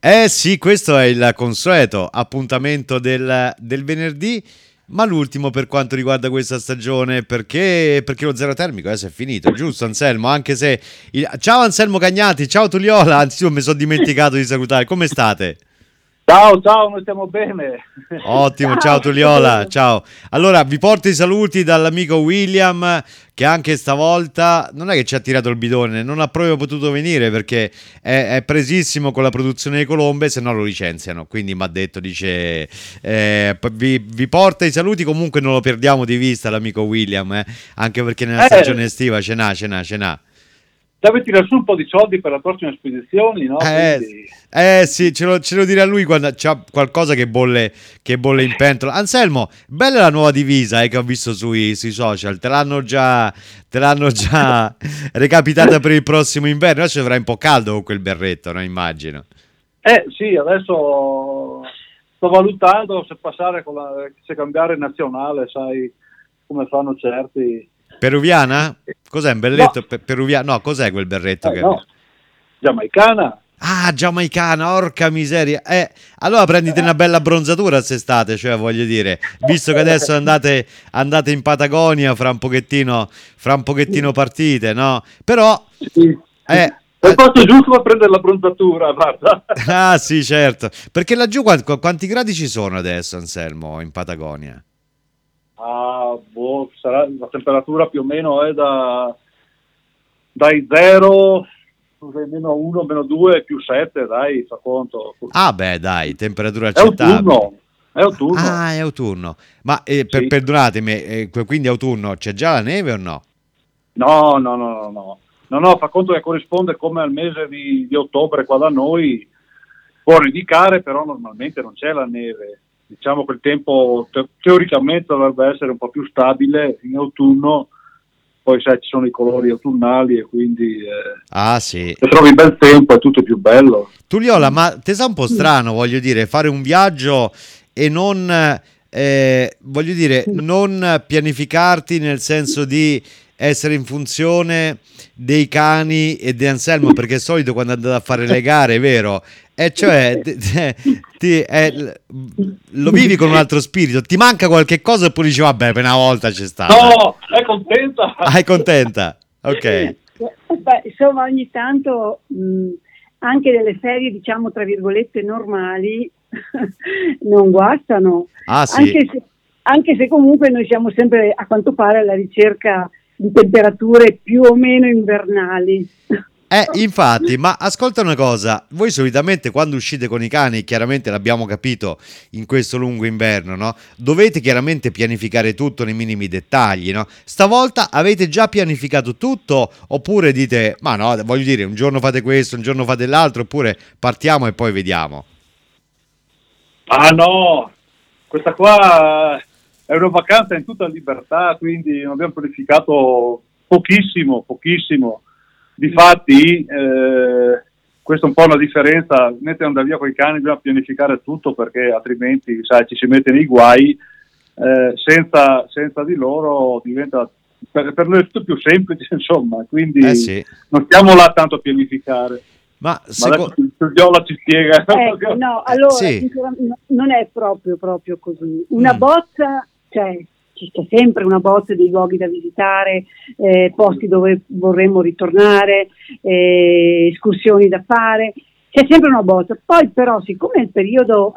Eh sì, questo è il consueto appuntamento del venerdì, ma l'ultimo per quanto riguarda questa stagione, perché lo zero termico adesso è finito, giusto Anselmo? Anche se... Ciao Anselmo Cagnati, ciao Tuliola, anzi io mi sono dimenticato di salutare, come state? Ciao, ciao, noi stiamo bene. Ottimo, ciao Ciao, tutto Tuliola, bene? ciao. Allora, vi porto i saluti dall'amico William, che anche stavolta non è che ci ha tirato il bidone, non ha proprio potuto venire perché è presissimo con la produzione di colombe, se no lo licenziano. Quindi mi ha detto, dice, vi porta i saluti, comunque non lo perdiamo di vista l'amico William, anche perché nella stagione estiva ce n'ha. Deve tirare su un po' di soldi per le prossime spedizioni, no? Quindi... Sì, ce lo dirà lui quando c'ha qualcosa che bolle in pentola. Anselmo, bella la nuova divisa che ho visto sui social. Te l'hanno già recapitata per il prossimo inverno. Adesso avrà un po' caldo con quel berretto, no? Immagino. Sì, adesso sto valutando se cambiare nazionale, sai come fanno certi. Peruviana? Cos'è un No, berretto peruviano? No, cos'è quel berretto che... no, giamaicana. Ah, giamaicana, orca miseria. Allora prendite una bella abbronzatura quest'estate, cioè voglio dire, visto che adesso andate in Patagonia, fra un pochettino partite, no? Però, Sì. eh, Hai fatto giusto a prendere la bronzatura, guarda. ah sì, certo, perché laggiù quanti gradi ci sono adesso, Anselmo, in Patagonia? Sarà la temperatura più o meno è dai 0, meno 1, meno 2, più 7, dai, fa conto. Ah beh, dai, temperatura È accettabile. autunno, è autunno. Ah, è autunno. Ma Sì. perdonatemi, quindi autunno, c'è già la neve o no? No, no, no, no, no. No, no, fa conto che corrisponde come al mese di ottobre qua da noi, può indicare, però normalmente non c'è la neve. Diciamo che il tempo teoricamente dovrebbe essere un po' più stabile in autunno, poi sai ci sono i colori autunnali e quindi Ah sì. se trovi bel tempo è tutto più bello. Tuliola, ma te sa un po' strano, voglio dire, fare un viaggio e non, voglio dire, non pianificarti nel senso di essere in funzione dei cani e di Anselmo, perché è solito quando andate a fare le gare, vero? E cioè, lo vivi con un altro spirito, ti manca qualche cosa oppure dici, vabbè, per una volta c'è stata. No, è contenta. Ah, è contenta? Ok. Beh, insomma, ogni tanto anche delle ferie, diciamo, tra virgolette, normali, non guastano. Ah sì. Anche se comunque noi siamo sempre, a quanto pare, alla ricerca di temperature più o meno invernali. Infatti, ma ascolta una cosa, voi solitamente quando uscite con i cani, chiaramente l'abbiamo capito in questo lungo inverno, no? Dovete chiaramente pianificare tutto nei minimi dettagli, no? Stavolta avete già pianificato tutto oppure dite, ma no, voglio dire, un giorno fate questo, un giorno fate l'altro, oppure partiamo e poi vediamo. Ah no, questa qua è una vacanza in tutta libertà, quindi non abbiamo pianificato pochissimo. Difatti, questa è un po' una differenza, mentre andare via con i cani bisogna pianificare tutto perché altrimenti sai, ci si mette nei guai, senza di loro diventa per noi è tutto più semplice, insomma, quindi Sì. non stiamo là tanto a pianificare. Ma Adesso il Viola ci spiega. No, allora, Sì. non è proprio così. Una bozza, cioè, ci c'è sempre una bozza di luoghi da visitare, posti dove vorremmo ritornare, escursioni da fare, c'è sempre una bozza. Poi però, siccome è il periodo,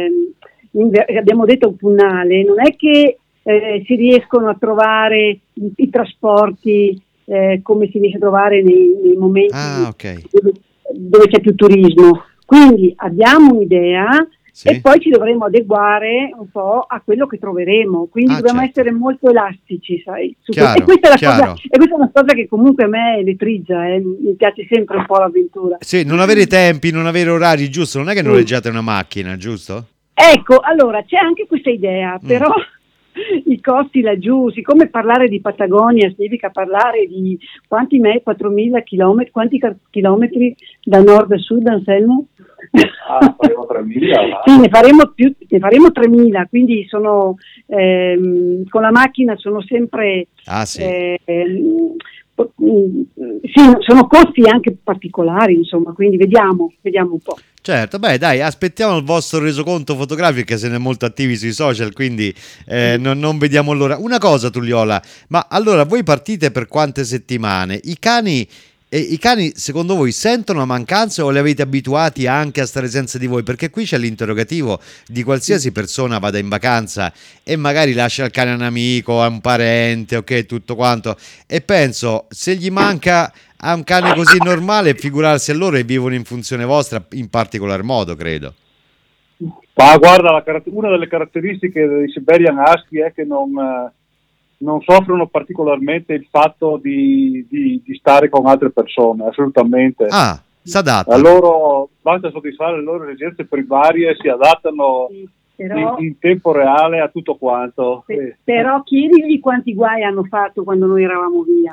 abbiamo detto autunnale, non è che si riescono a trovare i trasporti come si riesce a trovare nei momenti ok. dove c'è più turismo. Quindi abbiamo un'idea. Sì. E poi ci dovremo adeguare un po' a quello che troveremo, quindi dobbiamo certo. essere molto elastici, sai. Chiaro, e questa è chiaro. e questa è una cosa che comunque a me elettrizza, mi piace sempre un po' l'avventura. Sì, non avere tempi, non avere orari, giusto? Non è che noleggiate una macchina, giusto? Ecco, allora c'è anche questa idea, però i costi laggiù, siccome parlare di Patagonia significa parlare di 4.000 chilometri, quanti chilometri da nord a sud, Anselmo? Faremo 3.000. Sì, ne faremo 3.000, quindi sono con la macchina sono sempre sì, sono costi anche particolari, insomma, quindi vediamo un po'. Certo, beh, dai, aspettiamo il vostro resoconto fotografico, che siete molto attivi sui social, quindi non vediamo l'ora. Una cosa, Tulliola, ma allora voi partite per quante settimane? I cani, secondo voi, sentono la mancanza o li avete abituati anche a stare senza di voi? Perché qui c'è l'interrogativo di qualsiasi persona vada in vacanza e magari lascia il cane a un amico, a un parente, ok, tutto quanto. E penso, se gli manca a un cane così normale, figurarsi a loro e vivono in funzione vostra in particolar modo, credo. Ma guarda, una delle caratteristiche dei Siberian Husky è che non soffrono particolarmente il fatto di stare con altre persone, assolutamente. Ah, si adatta. A loro basta soddisfare le loro esigenze primarie, si adattano in tempo reale a tutto quanto. Però chiedigli quanti guai hanno fatto quando noi eravamo via.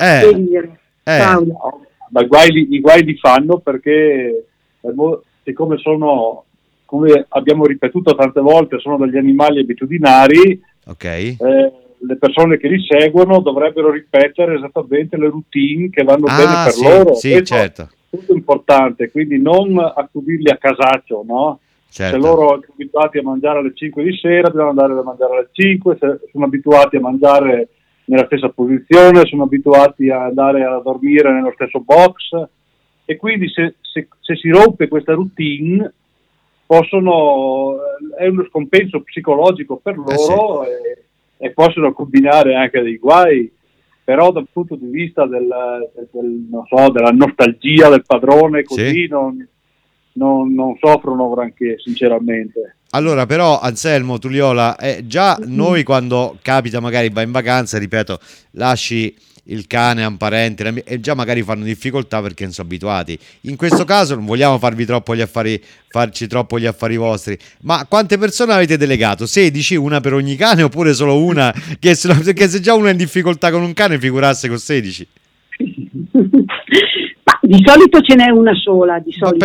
Ma i guai li fanno perché, siccome sono, come abbiamo ripetuto tante volte, sono degli animali abitudinari, ok. Le persone che li seguono dovrebbero ripetere esattamente le routine che vanno bene per loro. Sì, certo. Tutto importante, quindi non accudirli a casaccio, no? Certo. Se loro sono abituati a mangiare alle 5 di sera, devono andare a mangiare alle 5, se sono abituati a mangiare nella stessa posizione, sono abituati a andare a dormire nello stesso box, e quindi se si rompe questa routine è uno scompenso psicologico per loro. Sì. E possono combinare anche dei guai, però dal punto di vista della nostalgia del padrone, così sì, non soffrono granché, sinceramente. Allora, però, Anselmo, Tulliola, già noi quando capita magari vai in vacanza, ripeto, lasci il cane a un parente e già magari fanno difficoltà perché non sono abituati. In questo caso non vogliamo farci troppo gli affari vostri, ma quante persone avete delegato? 16, una per ogni cane, oppure solo una? Perché se già uno è in difficoltà con un cane, figurarsi con 16. Ma di solito ce n'è una sola, di solito,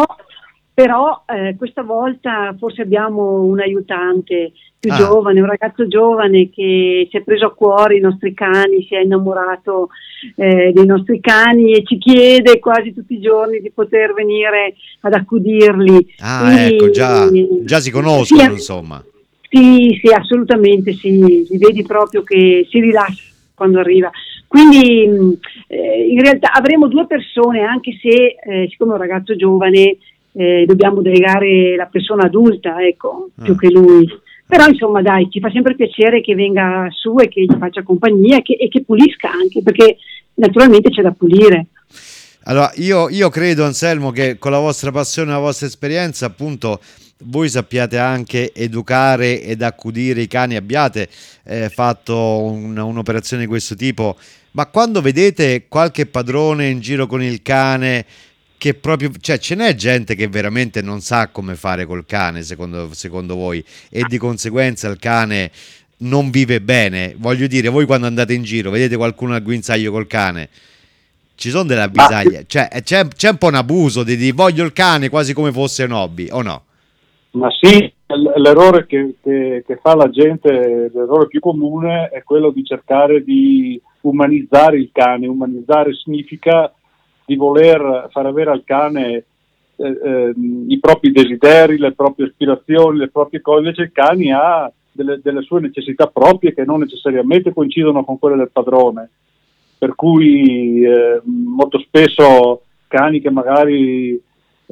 però questa volta forse abbiamo un aiutante più giovane, un ragazzo giovane che si è preso a cuore i nostri cani, si è innamorato dei nostri cani e ci chiede quasi tutti i giorni di poter venire ad accudirli. Quindi, ecco, già si conoscono, insomma. Sì, assolutamente, sì, li vedi proprio che si rilassa quando arriva. Quindi in realtà avremo 2 persone, anche se siccome è un ragazzo giovane dobbiamo delegare la persona adulta, ecco, più che lui. Però insomma dai, ci fa sempre piacere che venga su e che gli faccia compagnia e che pulisca anche, perché naturalmente c'è da pulire. Allora, io credo, Anselmo, che con la vostra passione e la vostra esperienza, appunto, voi sappiate anche educare ed accudire i cani, abbiate fatto un'operazione di questo tipo, ma quando vedete qualche padrone in giro con il cane, che proprio, cioè, ce n'è gente che veramente non sa come fare col cane, secondo voi, e di conseguenza il cane non vive bene? Voglio dire, voi quando andate in giro vedete qualcuno al guinzaglio col cane, ci sono delle avvisaglie, cioè c'è un po' un abuso di voglio il cane quasi come fosse un hobby, o no? Ma sì, l'errore che fa la gente, l'errore più comune è quello di cercare di umanizzare il cane. Umanizzare significa di voler far avere al cane i propri desideri, le proprie aspirazioni, le proprie cose. Invece il cane ha delle sue necessità proprie che non necessariamente coincidono con quelle del padrone, per cui molto spesso cani che magari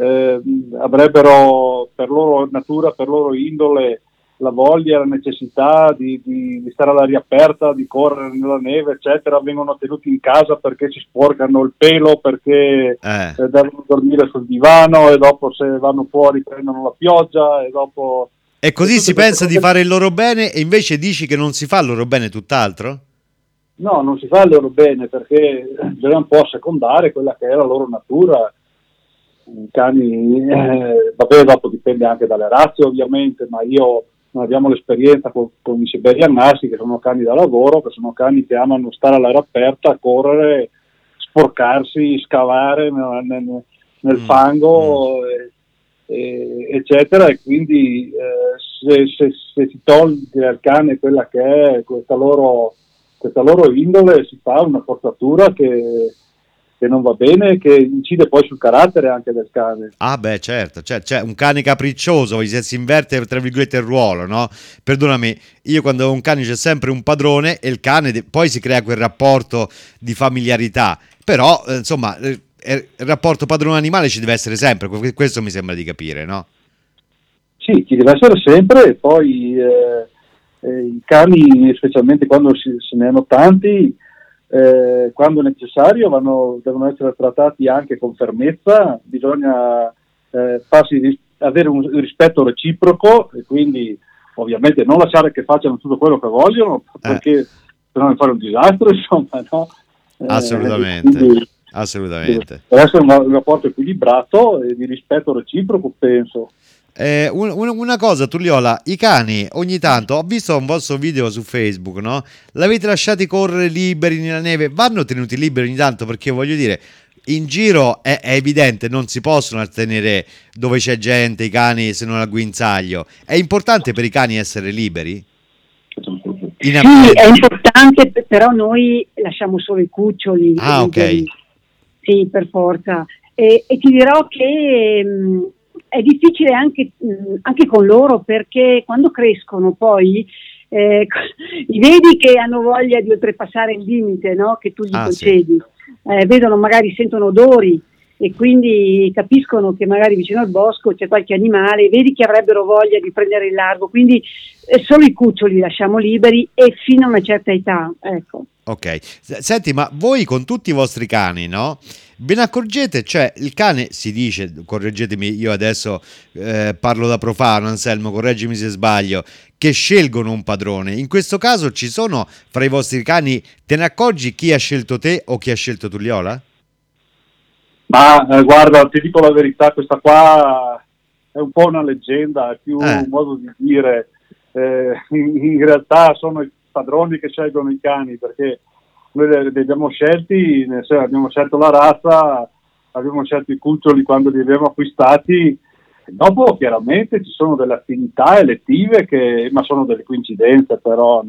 avrebbero per loro natura, per loro indole, la voglia, la necessità di stare all'aria aperta, di correre nella neve, eccetera, vengono tenuti in casa perché ci sporcano il pelo, perché devono dormire sul divano, e dopo se vanno fuori prendono la pioggia, e dopo... E così si pensa di fare il loro bene, e invece dici che non si fa il loro bene tutt'altro? No, non si fa il loro bene, perché bisogna un po' assecondare quella che è la loro natura. I cani, vabbè, dopo dipende anche dalle razze ovviamente, ma noi abbiamo l'esperienza con i Siberian Husky, che sono cani da lavoro, che sono cani che amano stare all'aria aperta, correre, sporcarsi, scavare nel fango, eccetera, e quindi se si toglie al cane quella che è questa loro questa loro indole si fa una forzatura che non va bene, che incide poi sul carattere anche del cane. Ah beh, certo, c'è un cane capriccioso, si inverte tra virgolette il ruolo, no? Perdonami, io quando ho un cane c'è sempre un padrone e il cane poi si crea quel rapporto di familiarità, però insomma il rapporto padrone-animale ci deve essere sempre, questo mi sembra di capire, no? Sì, ci deve essere sempre, e poi i cani, specialmente quando se ne hanno tanti, quando è necessario devono essere trattati anche con fermezza, bisogna avere un rispetto reciproco e quindi ovviamente non lasciare che facciano tutto quello che vogliono, perché se no fare un disastro, insomma, no? Assolutamente, Quindi assolutamente. deve essere un rapporto equilibrato e di rispetto reciproco, penso. Una cosa, Tulliola, i cani ogni tanto, ho visto un vostro video su Facebook, no? L'avete lasciati correre liberi nella neve, vanno tenuti liberi ogni tanto perché voglio dire, in giro è evidente, non si possono tenere dove c'è gente, i cani se non al guinzaglio. È importante per i cani essere liberi? Sì, è importante, però noi lasciamo solo i cuccioli. Ah, ok. Sì, per forza. E ti dirò che è difficile anche con loro, perché quando crescono poi li vedi che hanno voglia di oltrepassare il limite, no? Che tu gli concedi. Sì. Vedono, magari sentono odori e quindi capiscono che magari vicino al bosco c'è qualche animale, vedi che avrebbero voglia di prendere il largo, quindi solo i cuccioli li lasciamo liberi e fino a una certa età, ecco. Ok, senti, ma voi con tutti i vostri cani, no? Ve ne accorgete? Cioè, il cane si dice, correggetemi, io adesso parlo da profano, Anselmo, correggimi se sbaglio, che scelgono un padrone. In questo caso ci sono fra i vostri cani, te ne accorgi chi ha scelto te o chi ha scelto Tulliola? Ma guarda, ti dico la verità, questa qua è un po' una leggenda, è più un modo di dire. In realtà sono i padroni che scelgono i cani, perché noi li abbiamo scelti, abbiamo scelto la razza, abbiamo scelto i cuccioli quando li abbiamo acquistati, e dopo chiaramente ci sono delle affinità elettive, ma sono delle coincidenze, però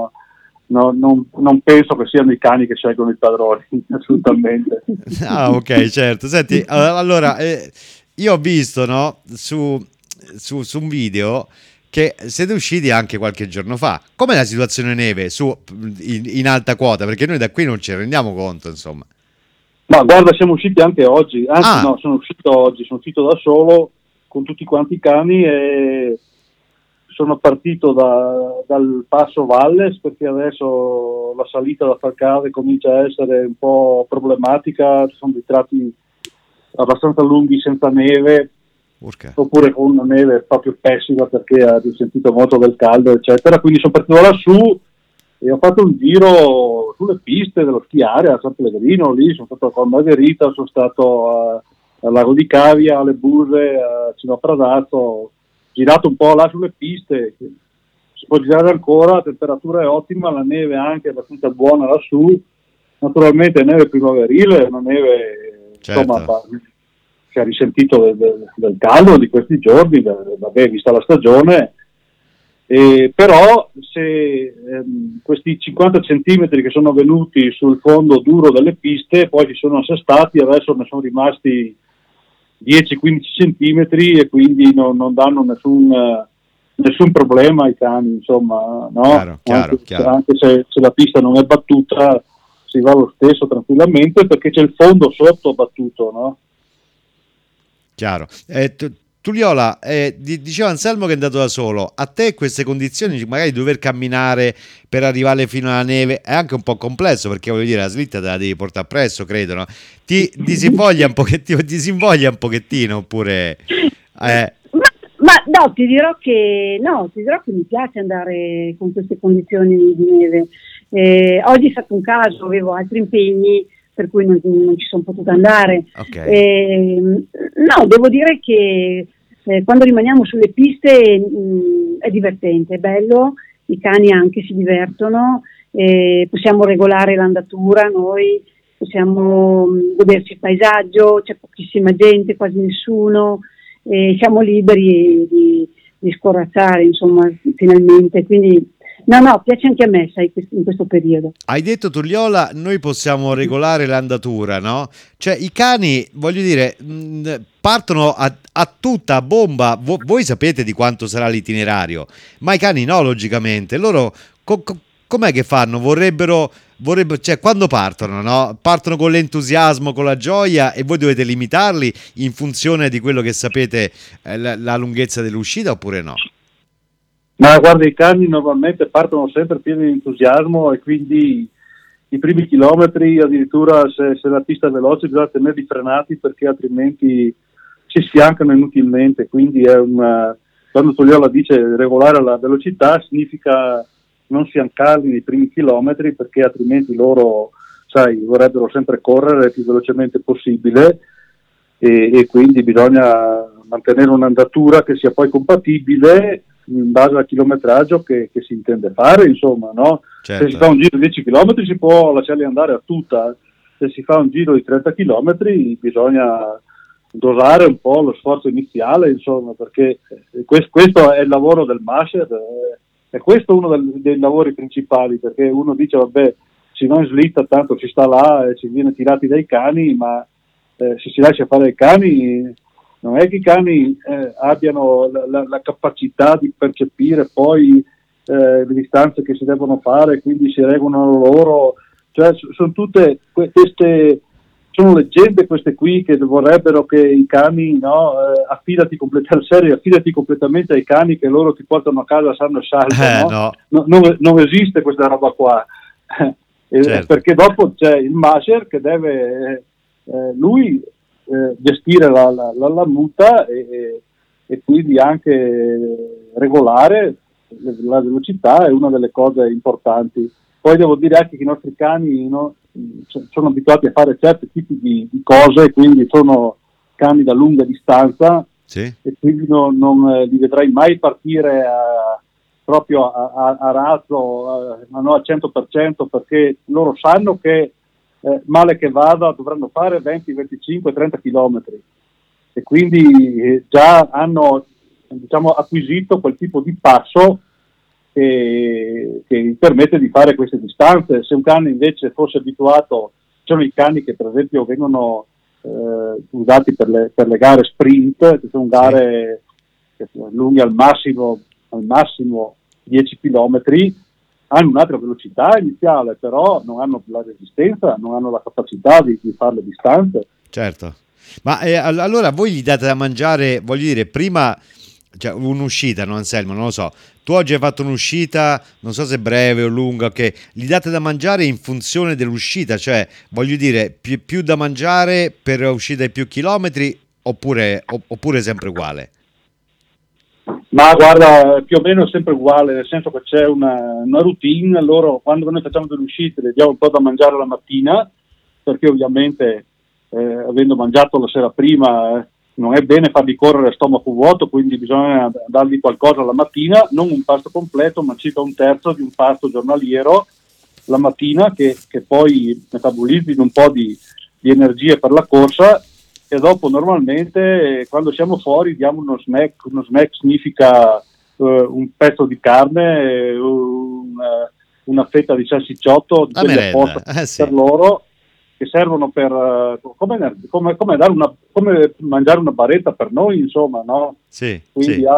non penso che siano i cani che scelgono i padroni, assolutamente. Ah, ok, certo. Senti, allora, io ho visto, no, su un video che siete usciti anche qualche giorno fa. Com'è la situazione neve in alta quota? Perché noi da qui non ci rendiamo conto, insomma. Ma guarda, siamo usciti anche oggi, anzi no, sono uscito oggi, sono uscito da solo con tutti quanti i cani e sono partito dal passo Valles, perché adesso la salita da Falcave comincia a essere un po' problematica, ci sono dei tratti abbastanza lunghi senza neve. Urca. Oppure con una neve proprio pessima perché ha risentito molto del caldo, eccetera. Quindi sono partito lassù e ho fatto un giro sulle piste dello schiare a San Pellegrino, lì sono stato con Margherita, sono stato al Lago di Cavia, alle Buse, a Cima Pradato, ho girato un po' là sulle piste, si può girare ancora, la temperatura è ottima, la neve è anche abbastanza buona lassù, naturalmente è neve primaverile, una neve, certo, insomma, che ha risentito del caldo di questi giorni, vabbè, vista la stagione, però se questi 50 centimetri che sono venuti sul fondo duro delle piste poi si sono assestati, adesso ne sono rimasti 10-15 centimetri e quindi non danno nessun problema ai cani, insomma, no? Chiaro. Anche se la pista non è battuta si va lo stesso tranquillamente perché c'è il fondo sotto battuto, no? Chiaro. Tulliola, diceva Anselmo che è andato da solo. A te queste condizioni, magari dover camminare per arrivare fino alla neve, è anche un po' complesso, perché voglio dire, la slitta te la devi portare appresso, credo, no? Ti disinvoglia un pochettino, oppure... Ma no, ti dirò che mi piace andare con queste condizioni di neve. Oggi è stato un caso, avevo altri impegni, per cui non ci sono potuta andare. Okay. No, devo dire che quando rimaniamo sulle piste è divertente, è bello, i cani anche si divertono, possiamo regolare l'andatura noi, possiamo goderci il paesaggio, c'è pochissima gente, quasi nessuno, siamo liberi di scorazzare, insomma, finalmente, quindi No, piace anche a me, sai, in questo periodo. Hai detto, Tulliola, noi possiamo regolare l'andatura, no? Cioè i cani, voglio dire, partono a tutta a bomba. Voi sapete di quanto sarà l'itinerario, ma i cani no, logicamente. Loro com'è che fanno? Vorrebbero, cioè quando partono, no? Partono con l'entusiasmo, con la gioia, e voi dovete limitarli in funzione di quello che sapete, la lunghezza dell'uscita, oppure no? Ma guarda, i cani normalmente partono sempre pieni di entusiasmo, e quindi i primi chilometri, addirittura se la pista è veloce, bisogna tenerli frenati, perché altrimenti si sfiancano inutilmente. Quindi quando Togliola dice regolare la velocità, significa non sfiancarli nei primi chilometri, perché altrimenti loro, sai, vorrebbero sempre correre il più velocemente possibile, e quindi bisogna mantenere un'andatura che sia poi compatibile in base al chilometraggio che si intende fare, insomma, no? Certo. Se si fa un giro di 10 km si può lasciarli andare a tutta, se si fa un giro di 30 km bisogna dosare un po' lo sforzo iniziale, insomma, perché questo è il lavoro del masher, è questo uno dei lavori principali, perché uno dice vabbè, si va in slitta, tanto ci sta là e ci viene tirati dai cani, ma se si lascia fare i cani, non è che i cani abbiano la capacità di percepire poi le distanze che si devono fare, quindi si regolano loro, cioè sono tutte queste, sono leggende queste qui, che vorrebbero che i cani, no, affidati completamente ai cani, che loro ti portano a casa sano e salvo, no? Non esiste questa roba qua. Certo. Perché dopo c'è il masher che deve lui gestire la muta, e quindi anche regolare la velocità è una delle cose importanti. Poi devo dire anche che i nostri cani, no, sono abituati a fare certi tipi di cose, quindi sono cani da lunga distanza, sì. E quindi non li vedrai mai partire proprio a razzo, no, al 100%, perché loro sanno che male che vada dovranno fare 20, 25, 30 chilometri, e quindi già hanno, diciamo, acquisito quel tipo di passo che gli permette di fare queste distanze. Se un cane invece fosse abituato, sono i cani che per esempio vengono usati per le gare sprint, che sono gare lunghe al massimo 10 chilometri, hanno un'altra velocità iniziale, però non hanno la resistenza, non hanno la capacità di fare le distanze. Certo, ma allora voi gli date da mangiare, voglio dire, prima, cioè un'uscita, no, Anselmo, non lo so, tu oggi hai fatto un'uscita, non so se breve o lunga, che gli date da mangiare in funzione dell'uscita, cioè voglio dire, più da mangiare per uscire ai più chilometri, oppure sempre uguale? Ma guarda, più o meno è sempre uguale, nel senso che c'è una routine. Loro, quando noi facciamo delle uscite, le diamo un po' da mangiare la mattina, perché ovviamente avendo mangiato la sera prima non è bene farli correre a stomaco vuoto, quindi bisogna dargli qualcosa la mattina, non un pasto completo, ma circa un terzo di un pasto giornaliero la mattina, che poi metabolizzi un po' di energie per la corsa. E dopo normalmente quando siamo fuori diamo uno snack significa un pezzo di carne, una fetta di salsicciotto, quelle apposta sì. Per loro, che servono per come mangiare una baretta per noi, insomma, no? Sì, quindi sì.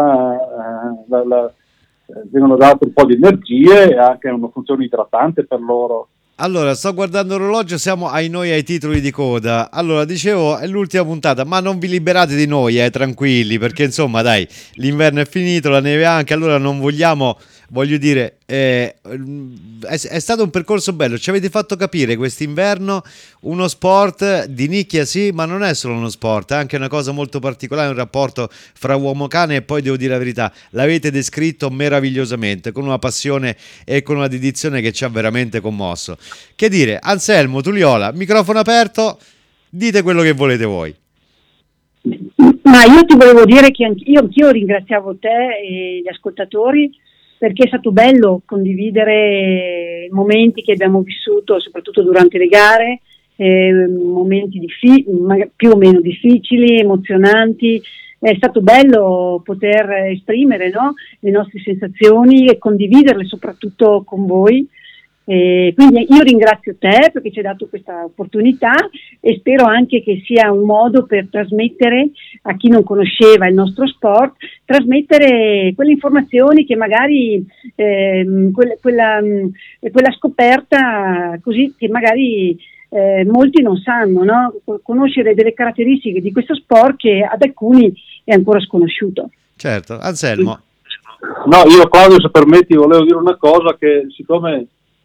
vengono date un po' di energie e anche una funzione idratante per loro. Allora, sto guardando l'orologio, siamo ai titoli di coda. Allora, dicevo, è l'ultima puntata, ma non vi liberate di noi, tranquilli, perché insomma, dai, l'inverno è finito, la neve anche, allora non vogliamo, voglio dire, è stato un percorso bello, ci avete fatto capire quest'inverno uno sport di nicchia, sì, ma non è solo uno sport, è anche una cosa molto particolare, un rapporto fra uomo e cane, e poi devo dire la verità, l'avete descritto meravigliosamente, con una passione e con una dedizione che ci ha veramente commosso. Che dire, Anselmo, Tulliola, microfono aperto, dite quello che volete voi. Ma io ti volevo dire che anch'io ringraziavo te e gli ascoltatori, perché è stato bello condividere i momenti che abbiamo vissuto, soprattutto durante le gare, momenti più o meno difficili, emozionanti, è stato bello poter esprimere, no, le nostre sensazioni e condividerle soprattutto con voi. Quindi io ringrazio te perché ci hai dato questa opportunità e spero anche che sia un modo per trasmettere a chi non conosceva il nostro sport, trasmettere quelle informazioni che magari quella scoperta così che magari molti non sanno, no? Conoscere delle caratteristiche di questo sport che ad alcuni è ancora sconosciuto. Certo, Anselmo. No, io Claudio, se permetti, volevo dire una cosa, che siccome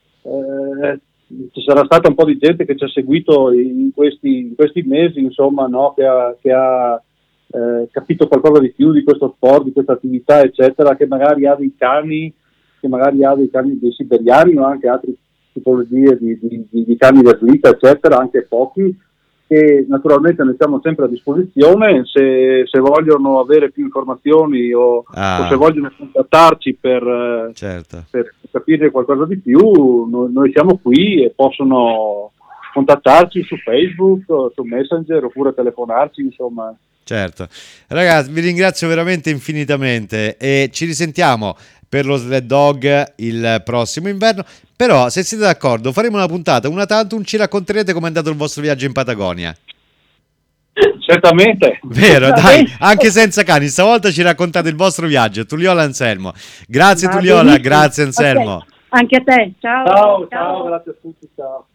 ci sarà stata un po' di gente che ci ha seguito in questi mesi, insomma, no? che ha capito qualcosa di più di questo sport, di questa attività, eccetera, che magari ha dei cani, dei siberiani o anche altre tipologie di cani da slitta, eccetera, anche pochi, che naturalmente ne siamo sempre a disposizione. Se vogliono avere più informazioni o se vogliono contattarci per capire qualcosa di più, noi siamo qui e possono contattarci su Facebook, su Messenger, oppure telefonarci, insomma. Certo, ragazzi, vi ringrazio veramente infinitamente e ci risentiamo per lo Sled Dog il prossimo inverno. Però, se siete d'accordo, faremo una puntata una tantum, ci racconterete com'è andato il vostro viaggio in Patagonia. Certamente. Vero, dai, anche senza cani, stavolta ci raccontate il vostro viaggio. Tulliola, Anselmo. Grazie Tulliola, grazie Anselmo. Okay. Anche a te, ciao. Ciao, grazie a tutti, ciao.